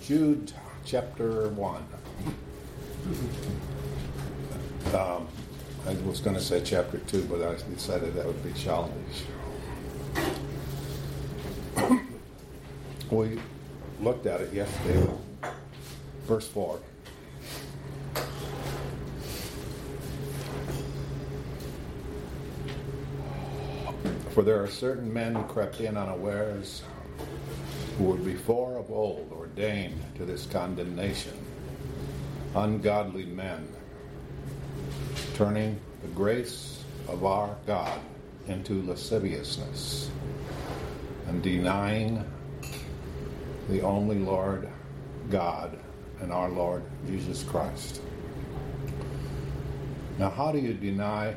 Jude chapter 1. I was going to say chapter 2, but I decided that would be childish. We looked at it yesterday, verse 4. For there are certain men who crept in unawares, who were before of old ordained to this condemnation, ungodly men, turning the grace of our God into lasciviousness, and denying the only Lord God and our Lord Jesus Christ. Now, how do you deny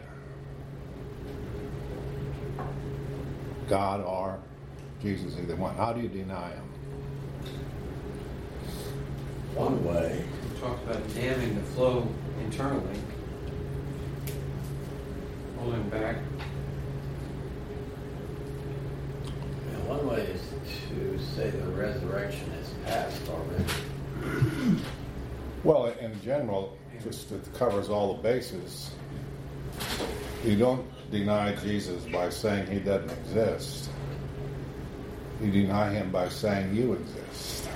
God or Jesus, either one? How do you deny him? One way. We talked about damming the flow internally, holding back. And one way is to say the resurrection is past already. Well, in general, just it covers all the bases. You don't deny Jesus by saying he doesn't exist. You deny him by saying you exist.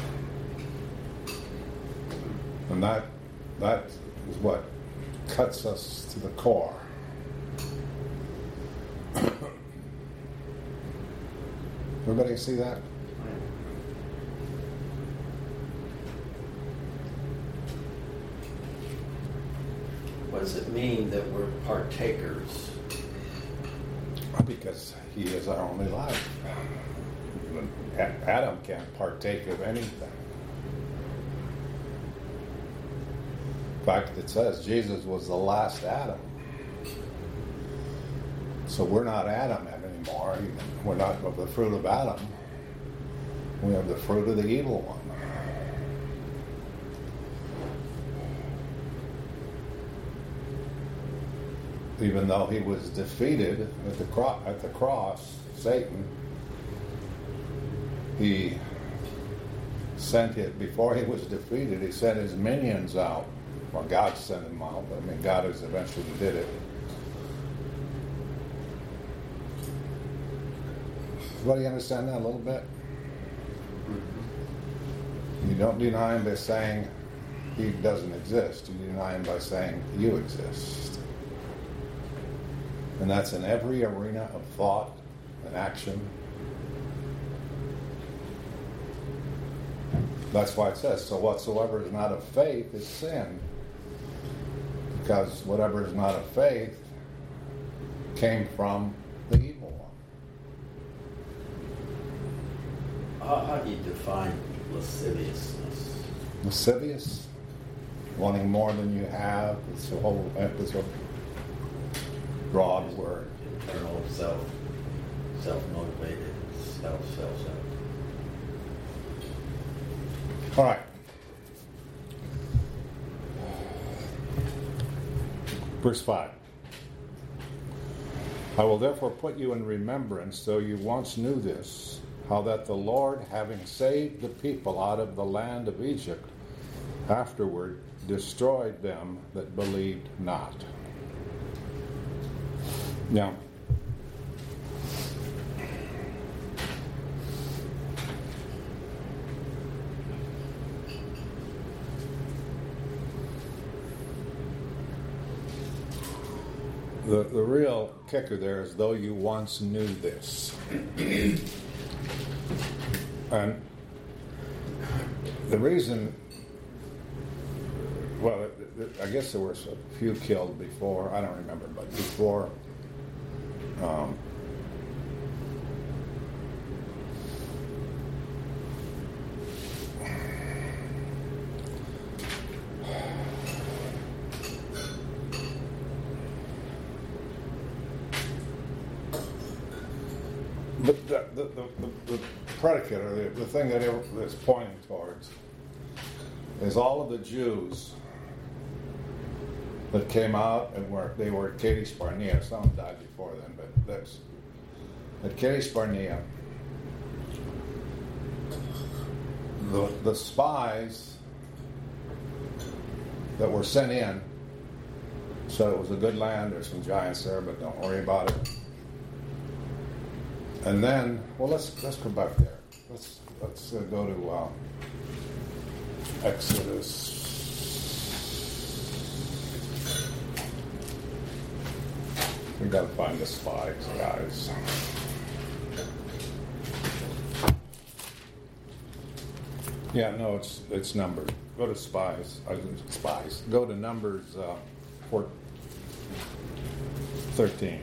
And that is what cuts us to the core. Everybody see that? What does it mean that we're partakers? Because he is our only life. Adam can't partake of anything. In fact, it says Jesus was the last Adam. So we're not Adam anymore. We're not of the fruit of Adam. We have the fruit of the evil one. Even though he was defeated at the cross, Satan, he sent it, before he was defeated, he sent his minions out. Or God sent him out. I mean, God is eventually did it. Everybody understand that a little bit? You don't deny him by saying he doesn't exist. You deny him by saying you exist. And that's in every arena of thought and action. That's why it says, so whatsoever is not of faith is sin. Because whatever is not of faith came from the evil one. How do you define lasciviousness? Lascivious, wanting more than you have. It's a whole broad word. Internal self-motivated, self. All right. Verse 5. I will therefore put you in remembrance, though you once knew this, how that the Lord, having saved the people out of the land of Egypt, afterward destroyed them that believed not. Now, the real kicker there is, though you once knew this. And the reason, well, I guess there were a few killed before, I don't remember, but before but the predicate, or the thing that it's pointing towards, is all of the Jews that came out and they were at Kadesh Barnea. Some died before then, but that's at Kadesh Barnea. the spies that were sent in said it was a good land. There's some giants there, but don't worry about it. And then, well, let's go back there. Let's go to Exodus. We got to find the spies, guys. Yeah, no, it's numbered. Go to spies. Spies. Go to Numbers 13.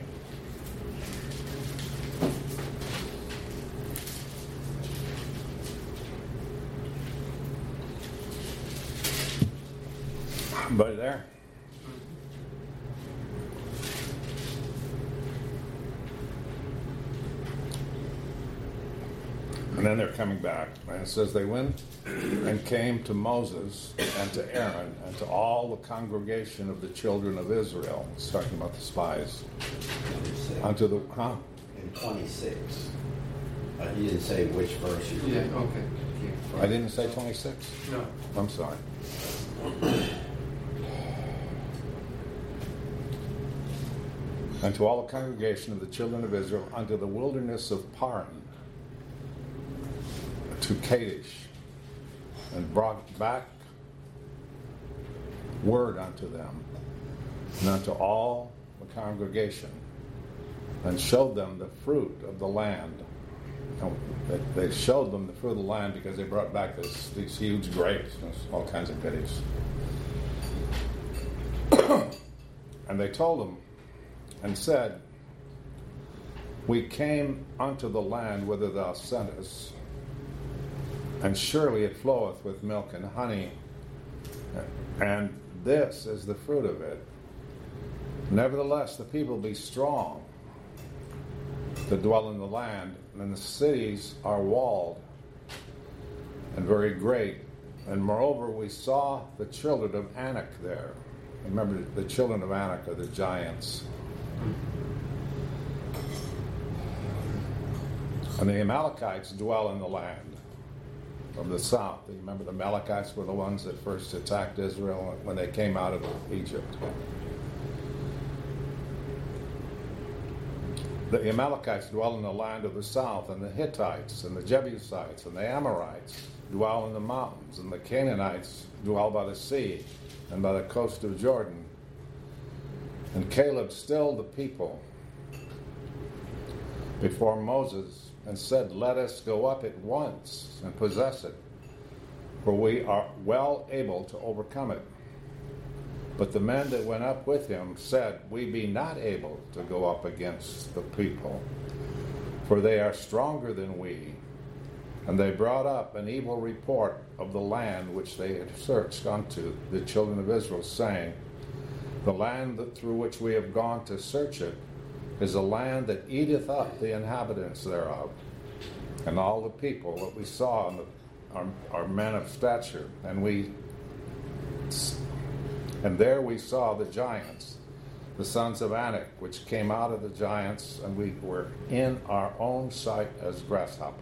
Everybody there? And then they're coming back. And it says they went and came to Moses and to Aaron and to all the congregation of the children of Israel. It's talking about the spies. 26. Unto the In 26. You didn't say which verse you Yeah, read. okay. I didn't say 26? No. I'm sorry. And to all the congregation of the children of Israel unto the wilderness of Paran, to Kadesh, and brought back word unto them, and unto all the congregation, and showed them the fruit of the land. They showed them the fruit of the land because they brought back these huge grapes and all kinds of goodies. And they told them and said, we came unto the land whither thou sentest, and surely it floweth with milk and honey, and this is the fruit of it. Nevertheless, the people be strong to dwell in the land, and the cities are walled and very great. And moreover, we saw the children of Anak there. Remember, the children of Anak are the giants. And the Amalekites dwell in the land of the south. You remember the Amalekites were the ones that first attacked Israel when they came out of Egypt. The Amalekites dwell in the land of the south, and the Hittites and the Jebusites and the Amorites dwell in the mountains, and the Canaanites dwell by the sea and by the coast of Jordan. And Caleb stilled the people before Moses and said, let us go up at once and possess it, for we are well able to overcome it. But the men that went up with him said, we be not able to go up against the people, for they are stronger than we. And they brought up an evil report of the land which they had searched unto the children of Israel, saying, the land through which we have gone to search it is a land that eateth up the inhabitants thereof. And all the people that we saw are men of stature, and there we saw the giants, the sons of Anak, which came out of the giants, and we were in our own sight as grasshoppers.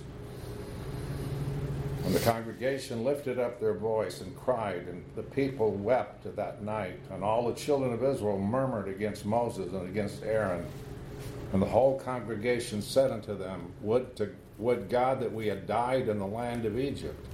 And the congregation lifted up their voice and cried, and the people wept that night. And all the children of Israel murmured against Moses and against Aaron. And the whole congregation said unto them, Would God that we had died in the land of Egypt.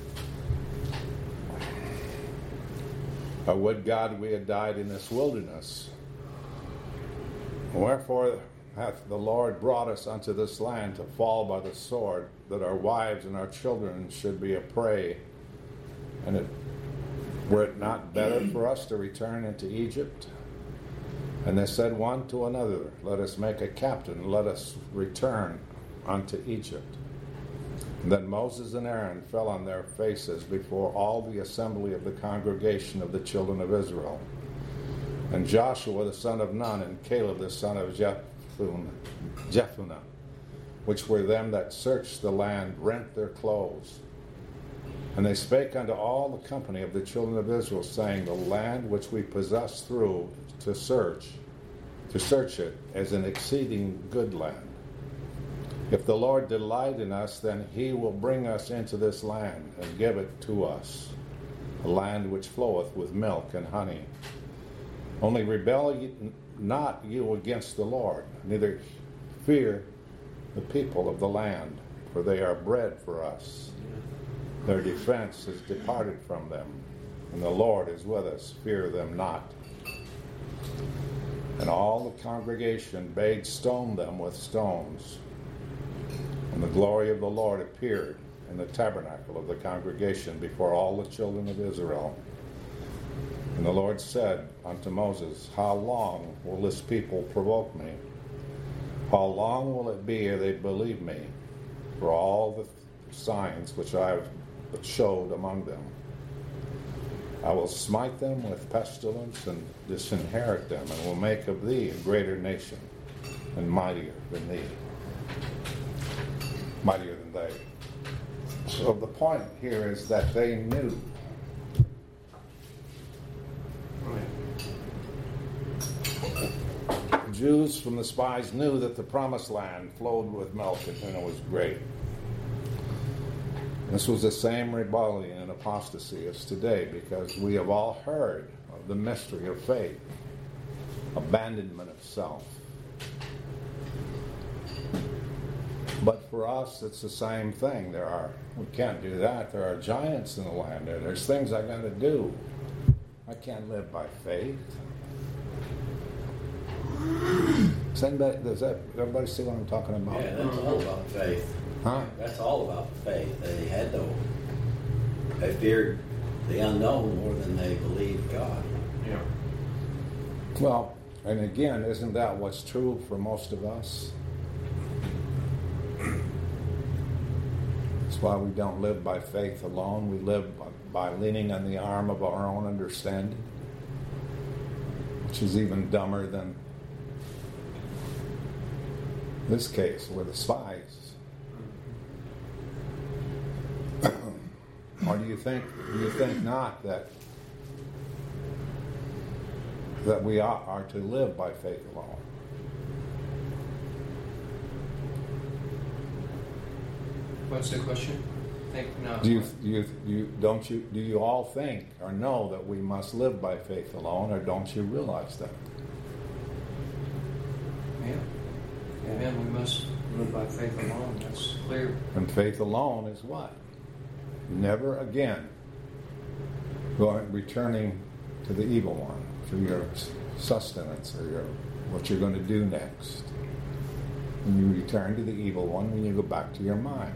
Or would God we had died in this wilderness. Wherefore hath the Lord brought us unto this land to fall by the sword, that our wives and our children should be a prey. And were it not better for us to return into Egypt? And they said one to another, let us make a captain, and let us return unto Egypt. And then Moses and Aaron fell on their faces before all the assembly of the congregation of the children of Israel. And Joshua the son of Nun and Caleb the son of Jephunneh, which were them that searched the land, rent their clothes. And they spake unto all the company of the children of Israel, saying, the land which we possess through to search it, is an exceeding good land. If the Lord delight in us, then he will bring us into this land and give it to us, a land which floweth with milk and honey. Only rebel not you against the Lord, neither fear the people of the land, for they are bread for us. Their defense is departed from them, and the Lord is with us. Fear them not. And all the congregation bade stone them with stones. And the glory of the Lord appeared in the tabernacle of the congregation before all the children of Israel. And the Lord said unto Moses, How long will this people provoke me? How long will it be ere they believe me for all the signs which I have showed among them? I will smite them with pestilence and disinherit them, and will make of thee a greater nation and mightier than thee. Mightier than they. So the point here is that they knew. Jews from the spies knew that the promised land flowed with milk and it was great. This was the same rebellion and apostasy as today, because we have all heard of the mystery of faith, abandonment of self. But for us, it's the same thing. We can't do that. There are giants in the land. There's things I got to do. I can't live by faith. Does everybody see what I'm talking about? Yeah, that's all about faith. Huh? That's all about faith. They feared the unknown more than they believed God. Yeah. Well, and again, isn't that what's true for most of us? That's why we don't live by faith alone. We live by leaning on the arm of our own understanding, which is even dumber than this case with the spies. Or do you think not that we are to live by faith alone? What's the question? Think no. Do you all think or know that we must live by faith alone, or don't you realize that? Yeah. Amen. We must live by faith alone. That's clear. And faith alone is what? Never again returning to the evil one for your sustenance or what you're going to do next. When you return to the evil one, when you go back to your mind.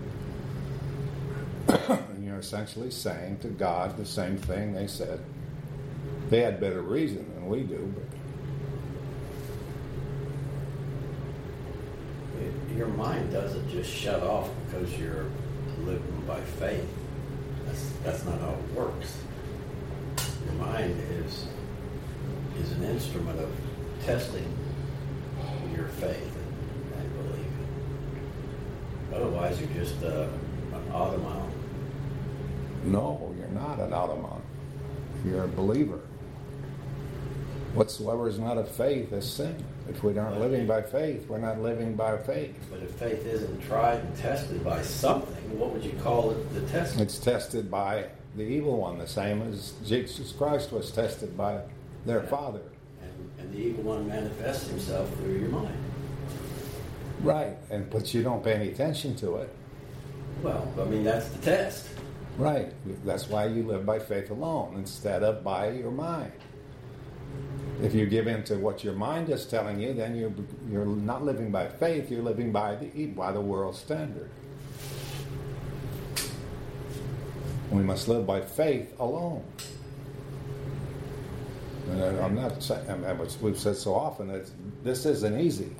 And you're essentially saying to God the same thing they said. They had better reason than we do, but Your mind doesn't just shut off because you're living by faith. That's not how it works. Your mind is an instrument of testing your faith and belief. Otherwise, you're just an automaton. no, you're not an automaton. You're a believer. Whatsoever is not of faith is sin. If we aren't living by faith, we're not living by faith. But if faith isn't tried and tested by something, what would you call it the test? It's tested by the evil one, the same as Jesus Christ was tested by their father. And the evil one manifests himself through your mind. Right, but you don't pay any attention to it. Well, I mean, that's the test. Right, that's why you live by faith alone instead of by your mind. If you give in to what your mind is telling you, then you're not living by faith, you're living by the world's standard. We must live by faith alone. And I'm not saying, we've said so often that this isn't easy.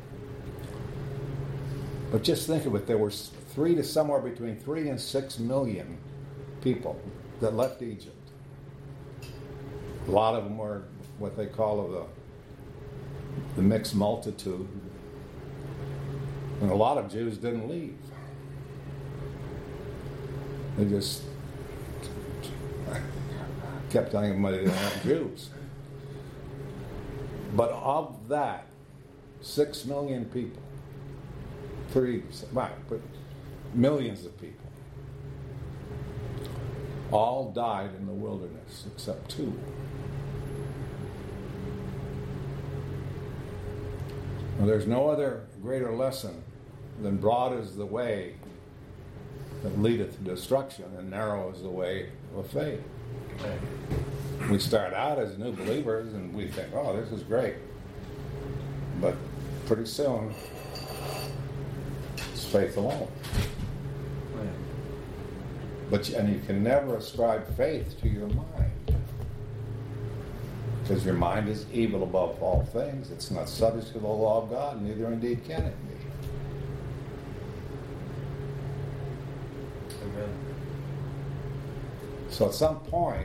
But just think of it, there were somewhere between 3 and 6 million people that left Egypt. A lot of them were what they call the mixed multitude. And a lot of Jews didn't leave. They just kept telling everybody they weren't Jews. But of that, 6 million people right, but millions of people all died in the wilderness except 2. Well, there's no other greater lesson than broad is the way that leadeth to destruction, and narrow is the way of faith. We start out as new believers and we think, oh, this is great. But pretty soon, it's faith alone. And you can never ascribe faith to your mind. Because your mind is evil above all things. It's not subject to the law of God, neither indeed can it be. Amen. So at some point,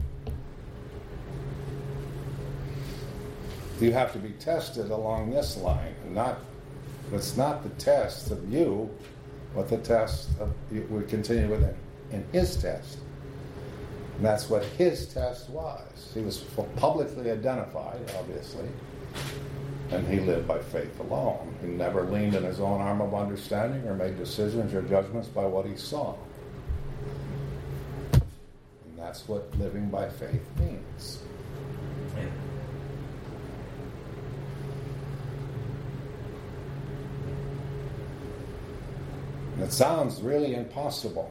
you have to be tested along this line. It's not the test of you, but the test of, we continue with it in his test. And that's what his test was. He was publicly identified, obviously, and he lived by faith alone. He never leaned on his own arm of understanding or made decisions or judgments by what he saw. And that's what living by faith means. And it sounds really impossible,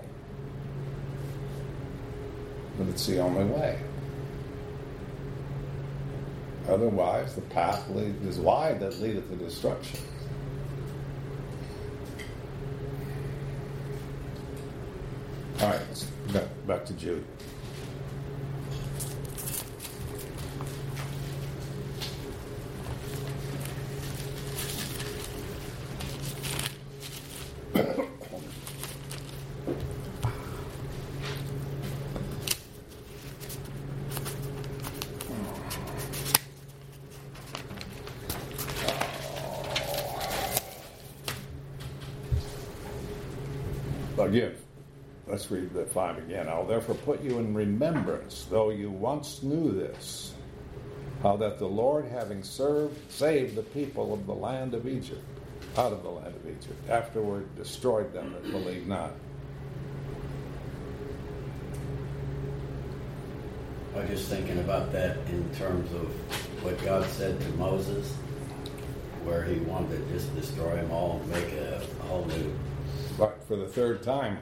but it's the only way. Otherwise, the path is wide that leadeth to destruction. All right, let's back to Jude. Again, let's read the 5 again. I'll therefore put you in remembrance, though you once knew this, how that the Lord, having saved the people of the land of Egypt, out of the land of Egypt, afterward destroyed them that believed not. I was just thinking about that in terms of what God said to Moses, where he wanted to just destroy them all and make a whole new. But for the third time,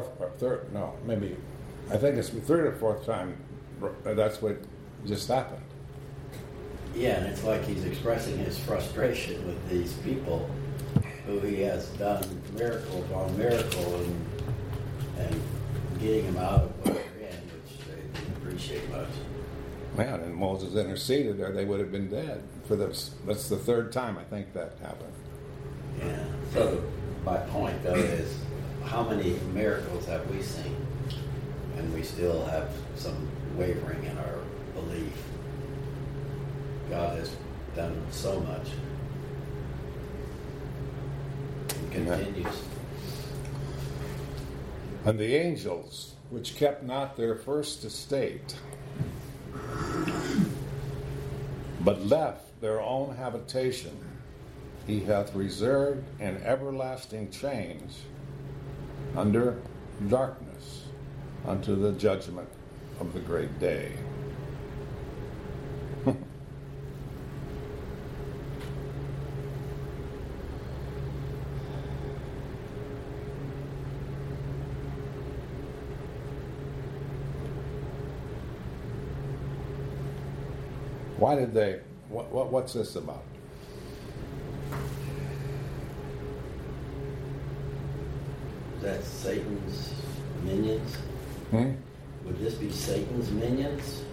I think it's the third or fourth time, that's what just happened. Yeah, and it's like he's expressing his frustration with these people who he has done miracle upon miracle and getting them out of what they're in, which they didn't appreciate much. Man, and Moses interceded or they would have been dead. That's the third time I think that happened. Yeah, so my point, though, is how many miracles have we seen? And we still have some wavering in our belief. God has done so much. And continues. And the angels, which kept not their first estate, but left their own habitation, he hath reserved in everlasting chains under darkness unto the judgment of the great day. Why did they? What's this about? That's Satan's minions? Would this be Satan's minions?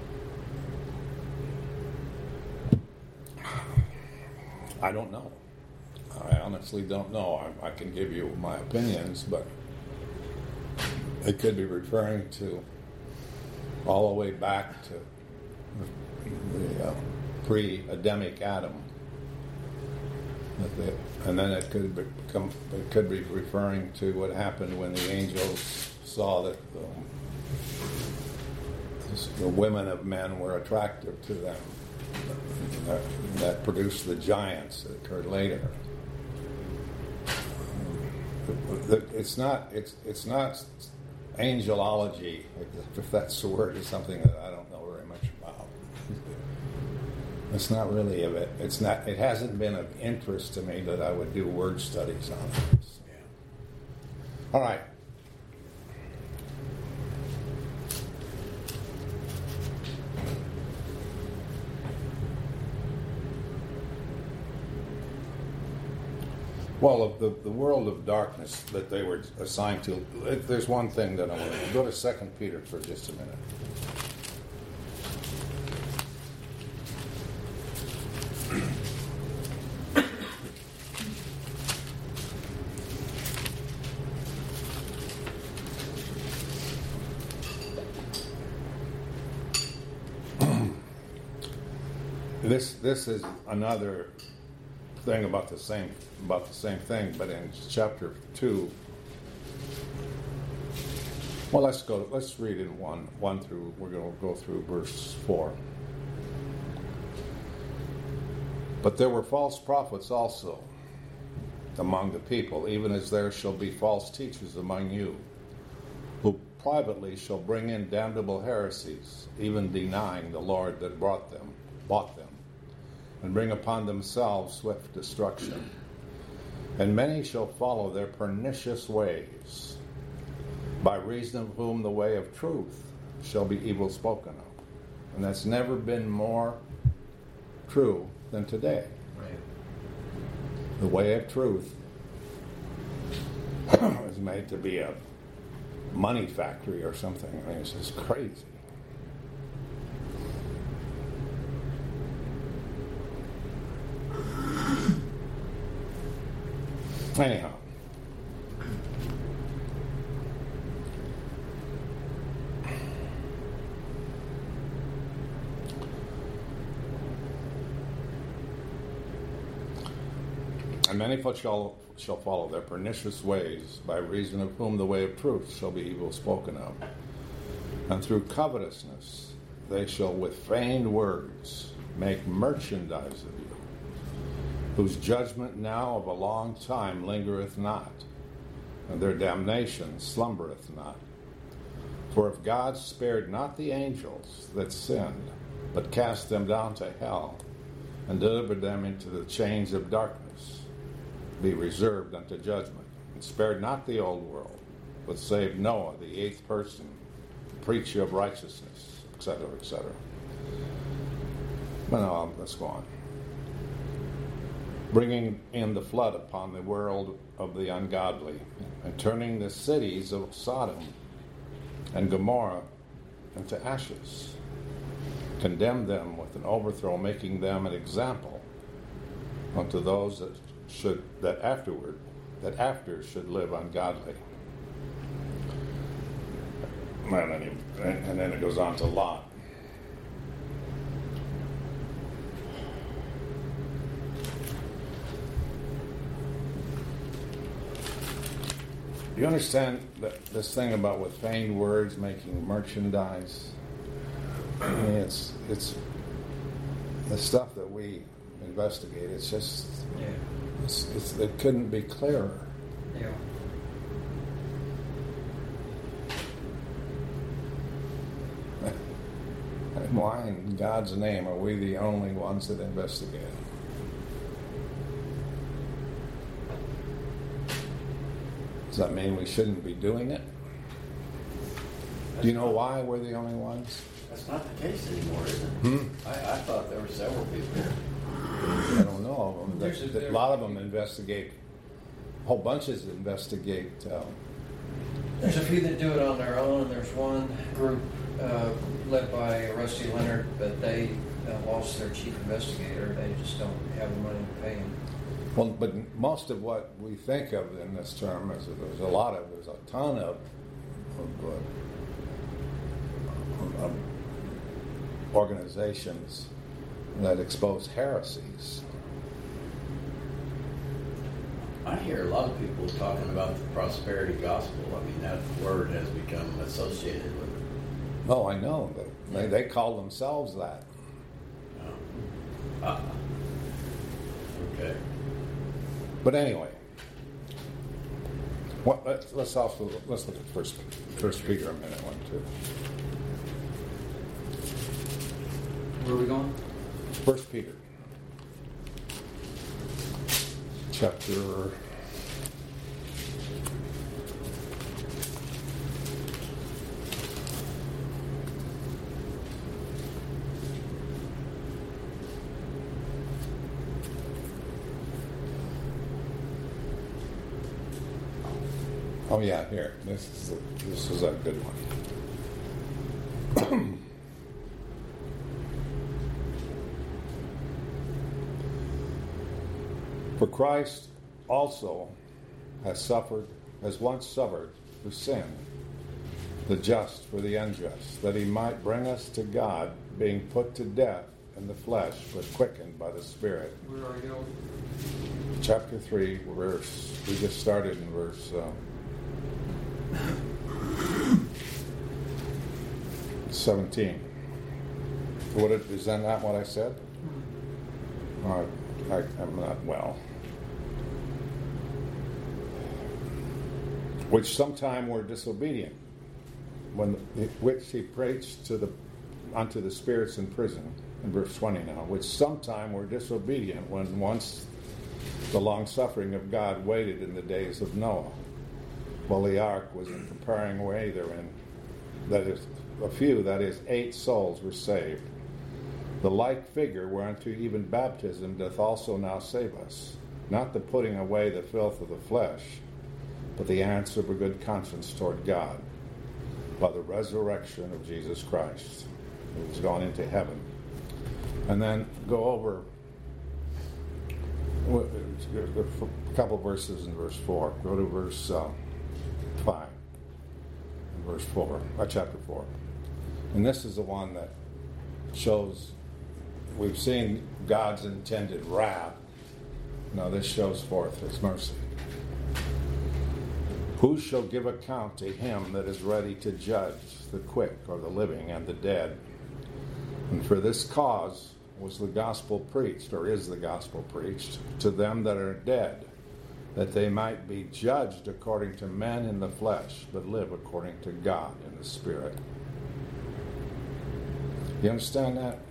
I don't know. I honestly don't know. I can give you my opinions, but it could be referring to all the way back to the pre-Adamic Adam. And then it could be referring to what happened when the angels saw that the women of men were attractive to them. That produced the giants that occurred later. it's not angelology, if that's the word, is something that I don't know very much about. It's not really of it. It hasn't been of interest to me that I would do word studies on it. Yeah. All right. Well, of the world of darkness that they were assigned to, there's one thing that I want to go to 2 Peter for just a minute. This is another thing about the same thing, but in chapter 2. Well, let's read in one through. We're going to go through verse 4. But there were false prophets also among the people, even as there shall be false teachers among you, who privately shall bring in damnable heresies, even denying the Lord that bought them, and bring upon themselves swift destruction. And many shall follow their pernicious ways, by reason of whom the way of truth shall be evil spoken of. And that's never been more true than today. Right. The way of truth is made to be a money factory or something. I mean, it's just crazy. Anyhow, and many shall follow their pernicious ways, by reason of whom the way of truth shall be evil spoken of. And through covetousness they shall with feigned words make merchandise of you, whose judgment now of a long time lingereth not, and their damnation slumbereth not. For if God spared not the angels that sinned, but cast them down to hell, and delivered them into the chains of darkness, be reserved unto judgment, and spared not the old world, but saved Noah, the 8th person, preacher of righteousness, etc., etc. Well, no, let's go on. Bringing in the flood upon the world of the ungodly, and turning the cities of Sodom and Gomorrah into ashes, condemned them with an overthrow, making them an example unto those that after should live ungodly. And then it goes on to Lot. You understand this thing about with feigned words making merchandise? I mean, it's the stuff that we investigate. It's just, it couldn't be clearer. Yeah. Why in God's name are we the only ones that investigate? Does that mean we shouldn't be doing it? Do you know why we're the only ones? That's not the case anymore, is it? I thought there were several people. I don't know. A lot of them investigate. Whole bunches investigate. There's a few that do it on their own, and there's one group led by Rusty Leonard, but they lost their chief investigator. They just don't have the money to pay him. Well, but most of what we think of in this term is that there's a ton of organizations that expose heresies. I hear a lot of people talking about the prosperity gospel. I mean, that word has become associated with it. Oh, I know. They call themselves that. Okay. But anyway, Let's look at First Peter a minute, 1, 2. Where are we going? First Peter, chapter 4. Oh yeah, here. This is a good one. For Christ also has once suffered for sin, the just for the unjust, that he might bring us to God, being put to death in the flesh, but quickened by the Spirit. Where are you? Chapter 3, we just started in verse 17. Is that not what I said? I'm not well. Which sometime were disobedient, which he preached unto the spirits in prison, in verse 20 now, which sometime were disobedient when once the long suffering of God waited in the days of Noah, while the ark was in preparing way therein, that is 8 souls were saved. The like figure whereunto even baptism doth also now save us, not the putting away the filth of the flesh, but the answer of a good conscience toward God, by the resurrection of Jesus Christ, who has gone into heaven. And then go over a couple verses in verse 4. Go to verse 5, and verse 4, chapter 4. And this is the one that shows, we've seen God's intended wrath. Now this shows forth his mercy. Who shall give account to him that is ready to judge the quick or the living and the dead? And for this cause was the gospel preached, or is the gospel preached, to them that are dead, that they might be judged according to men in the flesh, but live according to God in the Spirit. You understand that?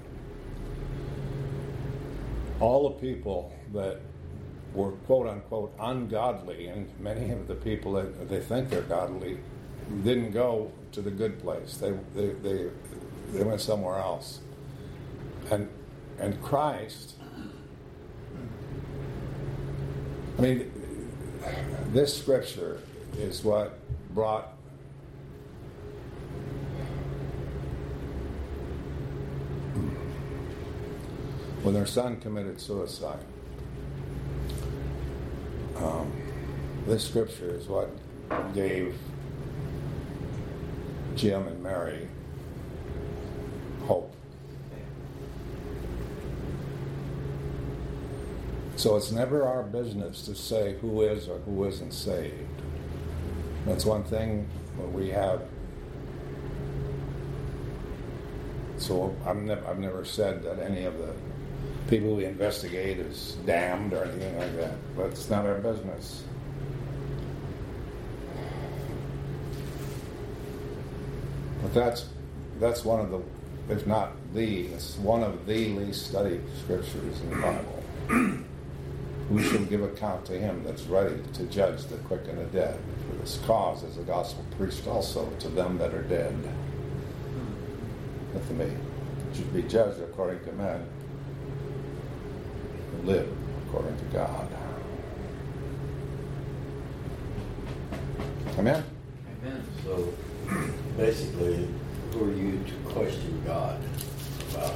All the people that were quote-unquote ungodly, and many of the people that they think they're godly didn't go to the good place. They went somewhere else. And Christ, I mean, this scripture is what brought when their son committed suicide. This scripture is what gave Jim and Mary hope. So it's never our business to say who is or who isn't saved. That's one thing we have. So I've never said that any of the people we investigate is damned or anything like that. But it's not our business. But that's one of the, if not the, it's one of the least studied scriptures in the Bible. Who shall give account to him that's ready to judge the quick and the dead? For this cause is the gospel preached also to them that are dead. But to me, should be judged according to men, and live according to God. Amen? Amen. So, basically, who are you to question God about?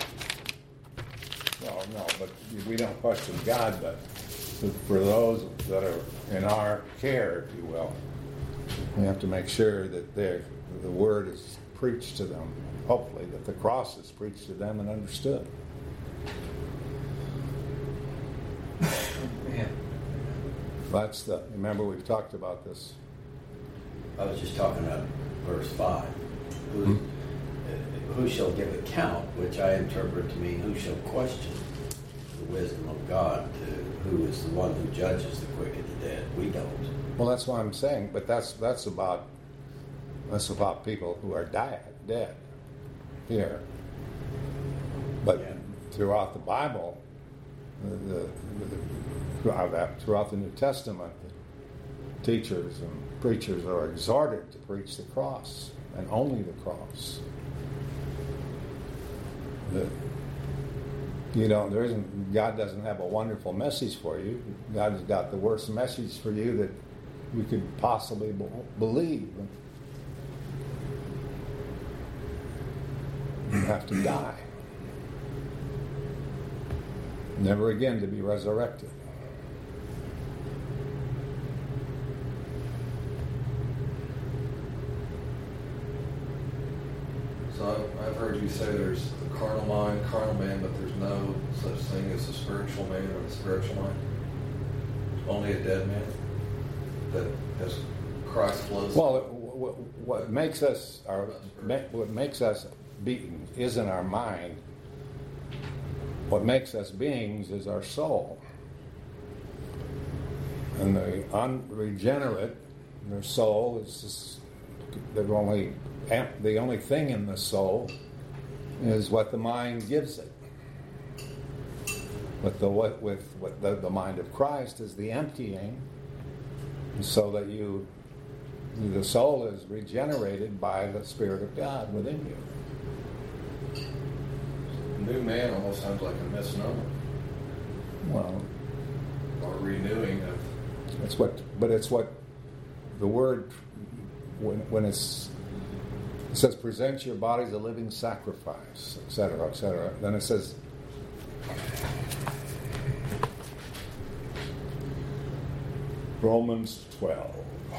No, but we don't question God, but for those that are in our care, if you will, we have to make sure that the word is preached to them, hopefully, that the cross is preached to them and understood. Yeah. Remember we've talked about this. I was just talking about verse 5. Who shall give account, which I interpret to mean who shall question the wisdom of God, who is the one who judges the quick and the dead. We don't. Well, that's what I'm saying. But that's about people who are dead here. But throughout the Bible, throughout the New Testament, the teachers and preachers are exhorted to preach the cross and only the cross. God doesn't have a wonderful message for you. God has got the worst message for you that we could possibly believe. You have to die. Never again to be resurrected. So I've heard you say there's a carnal mind, carnal man, but there's no such thing as a spiritual man or a spiritual mind. Only a dead man that has Christ flows. Well, what makes us beings isn't our mind. What makes us beings is our soul. And the unregenerate, their soul is just, the only thing in the soul is what the mind gives it. But the mind of Christ is the emptying, so that the soul is regenerated by the Spirit of God within you. New man almost sounds like a misnomer. Well, or renewing of. It's what the word when it says present your bodies a living sacrifice, etc., etc. Then it says Romans 12.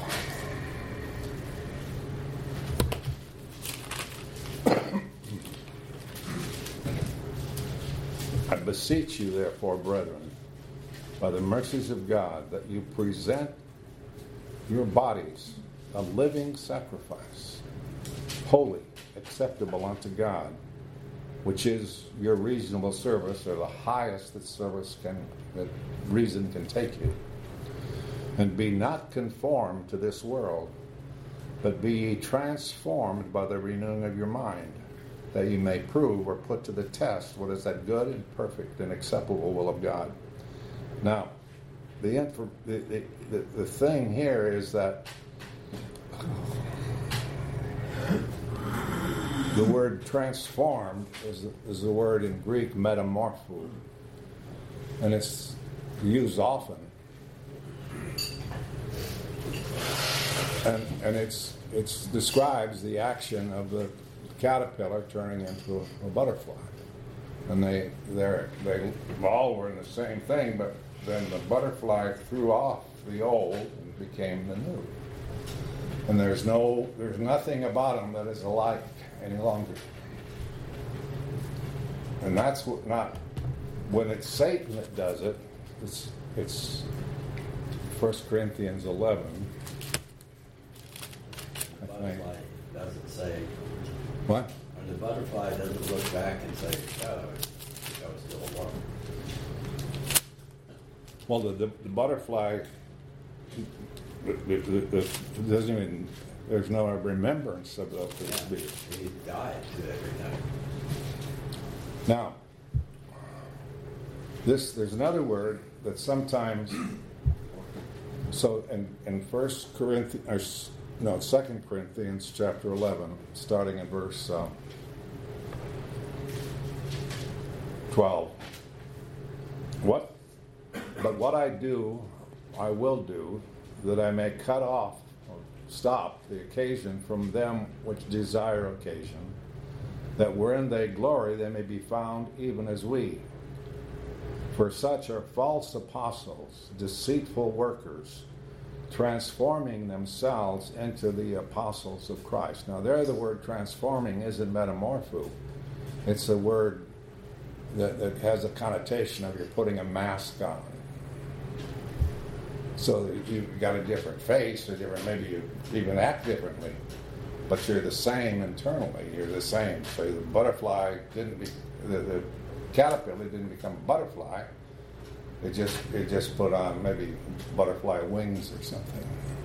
I beseech you, therefore, brethren, by the mercies of God, that you present your bodies a living sacrifice, holy, acceptable unto God, which is your reasonable service, or the highest that reason can take you. And be not conformed to this world, but be ye transformed by the renewing of your mind, that ye may prove or put to the test what is that good and perfect and acceptable will of God. Now, the thing here is that the word transformed is the word in Greek metamorpho, and it's used often, and it describes the action of the caterpillar turning into a butterfly, and they all were in the same thing, but then the butterfly threw off the old and became the new, and there's nothing about them that is alike any longer. And that's not when it's Satan that does it. It's 1 Corinthians 11. The butterfly doesn't say. What? Or the butterfly doesn't look back and say, "Oh, I was still alive." Well, the butterfly it doesn't even. There's no remembrance of those beings. He died to everything. Now, there's another word that sometimes. So in 2 Corinthians chapter 11, starting in verse 12. But what I do, I will do, that I may cut off or stop the occasion from them which desire occasion, that wherein they glory they may be found even as we. For such are false apostles, deceitful workers, transforming themselves into the apostles of Christ. Now there the word transforming isn't metamorpho. It's a word that has a connotation of you're putting a mask on. So you've got a different face, or different, maybe you even act differently, but you're the same internally. You're the same. So the butterfly the caterpillar didn't become a butterfly. It just put on maybe butterfly wings or something.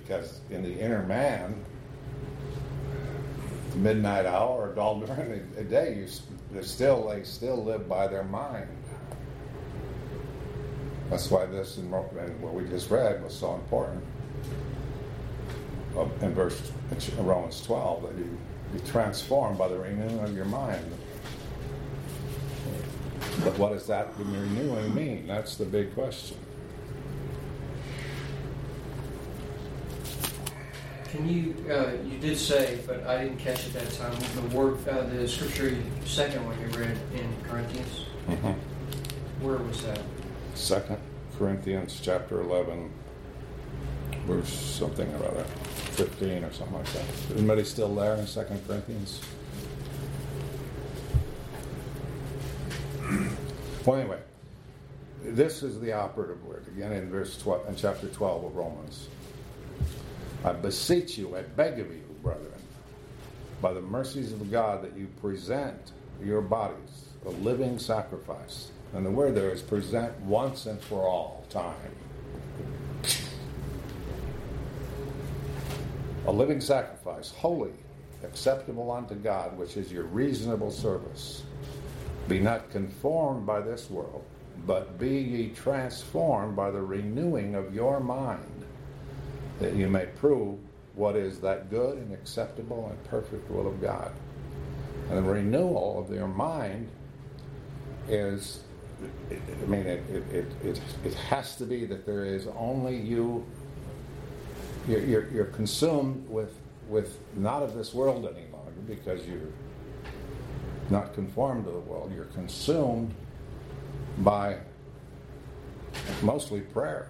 because in the inner man, the midnight hour, or all during the day, they still live by their mind. That's why this and what we just read was so important. In Romans 12, that you be transformed by the renewing of your mind. But what does that renewing mean? That's the big question. Can you did say, but I didn't catch it that time, the scripture, second one you read in Corinthians? Mm-hmm. Where was that? 2 Corinthians chapter 11, verse something or other, 15 or something like that. Anybody still there in 2 Corinthians? Well, anyway, this is the operative word, again in chapter 12 of Romans. I beseech you, I beg of you, brethren, by the mercies of God, that you present your bodies a living sacrifice. And the word there is present once and for all time. A living sacrifice, holy, acceptable unto God, which is your reasonable service. Be not conformed by this world, but be ye transformed by the renewing of your mind, that you may prove what is that good and acceptable and perfect will of God. And the renewal of your mind is, it has to be that there is only you're consumed with not of this world any longer, because you're not conformed to the world. You're consumed by mostly prayer.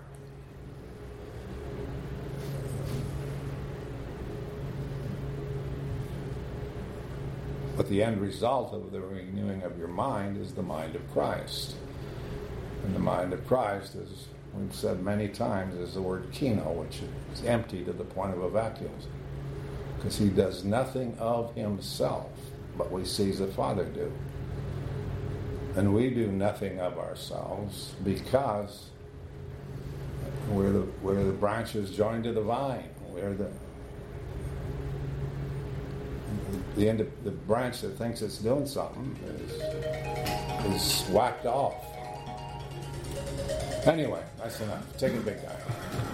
But the end result of the renewing of your mind is the mind of Christ. And the mind of Christ, as we've said many times, is the word kino, which is empty to the point of a vacuum. Because he does nothing of himself, but we see the Father do. And we do nothing of ourselves because we're the branches joined to the vine. We're the end of the branch that thinks it's doing something is whacked off. Anyway, that's enough. Take it, big guy.